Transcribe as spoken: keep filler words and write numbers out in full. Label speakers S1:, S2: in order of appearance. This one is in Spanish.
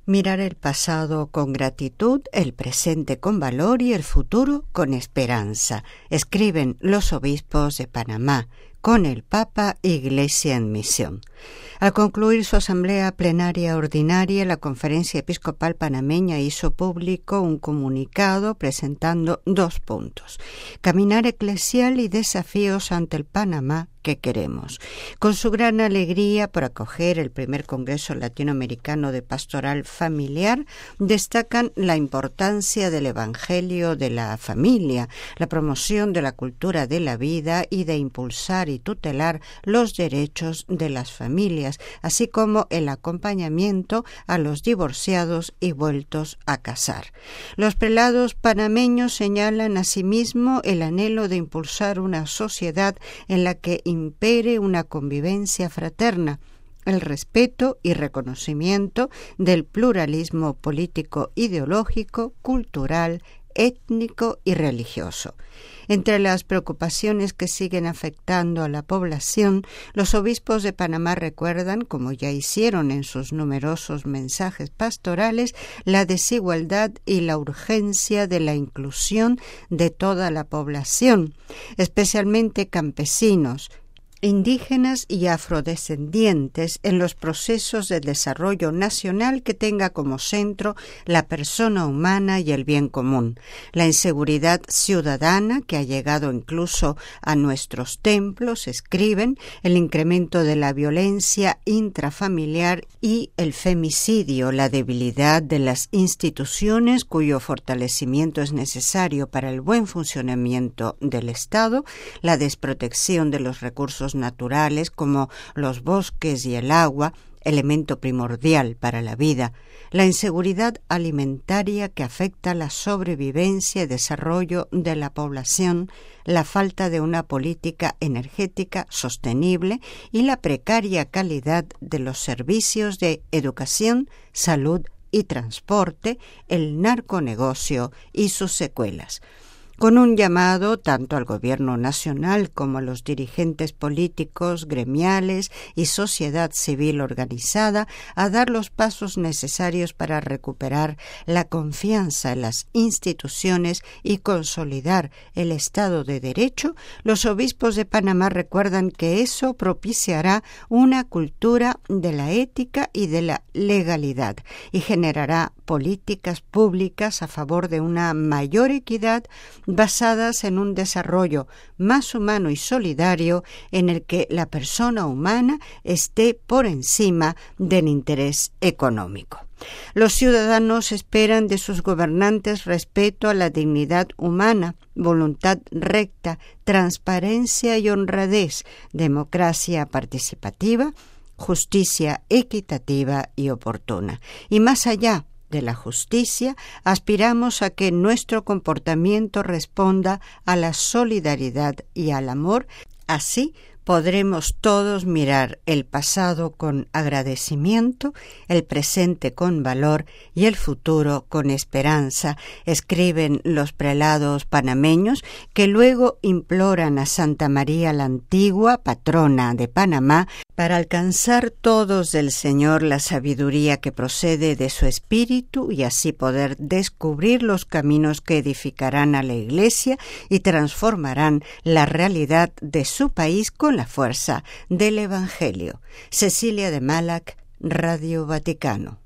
S1: Mirar el pasado con gratitud, el presente con valor y el futuro con esperanza, escriben los obispos de Panamá, con el Papa Iglesia en Misión. Al concluir su asamblea plenaria ordinaria, la Conferencia Episcopal Panameña hizo público un comunicado presentando dos puntos: caminar eclesial y desafíos ante el Panamá que queremos. Con su gran alegría por acoger el primer Congreso Latinoamericano de Pastoral Familiar, destacan la importancia del Evangelio de la familia, la promoción de la cultura de la vida y de impulsar y tutelar los derechos de las familias, así como el acompañamiento a los divorciados y vueltos a casar. Los prelados panameños señalan asimismo el anhelo de impulsar una sociedad en la que impere una convivencia fraterna, el respeto y reconocimiento del pluralismo político, ideológico, cultural, étnico y religioso. Entre las preocupaciones que siguen afectando a la población, los obispos de Panamá recuerdan, como ya hicieron en sus numerosos mensajes pastorales, la desigualdad y la urgencia de la inclusión de toda la población, especialmente campesinos, indígenas y afrodescendientes, en los procesos de desarrollo nacional que tenga como centro la persona humana y el bien común. La inseguridad ciudadana, que ha llegado incluso a nuestros templos, escriben, el incremento de la violencia intrafamiliar y el femicidio, la debilidad de las instituciones cuyo fortalecimiento es necesario para el buen funcionamiento del Estado, la desprotección de los recursos naturales como los bosques y el agua, elemento primordial para la vida, la inseguridad alimentaria que afecta la sobrevivencia y desarrollo de la población, la falta de una política energética sostenible y la precaria calidad de los servicios de educación, salud y transporte, el narconegocio y sus secuelas. Con un llamado tanto al gobierno nacional como a los dirigentes políticos, gremiales y sociedad civil organizada a dar los pasos necesarios para recuperar la confianza en las instituciones y consolidar el Estado de Derecho, los obispos de Panamá recuerdan que eso propiciará una cultura de la ética y de la legalidad y generará políticas públicas a favor de una mayor equidad basadas en un desarrollo más humano y solidario en el que la persona humana esté por encima del interés económico. Los ciudadanos esperan de sus gobernantes respeto a la dignidad humana, voluntad recta, transparencia y honradez, democracia participativa, justicia equitativa y oportuna. Y más allá de la justicia, aspiramos a que nuestro comportamiento responda a la solidaridad y al amor. Así podremos todos mirar el pasado con agradecimiento, el presente con valor y el futuro con esperanza, escriben los prelados panameños, que luego imploran a Santa María la Antigua, patrona de Panamá, para alcanzar todos del Señor la sabiduría que procede de su Espíritu y así poder descubrir los caminos que edificarán a la Iglesia y transformarán la realidad de su país con la fuerza del Evangelio. Cecilia de Malac, Radio Vaticano.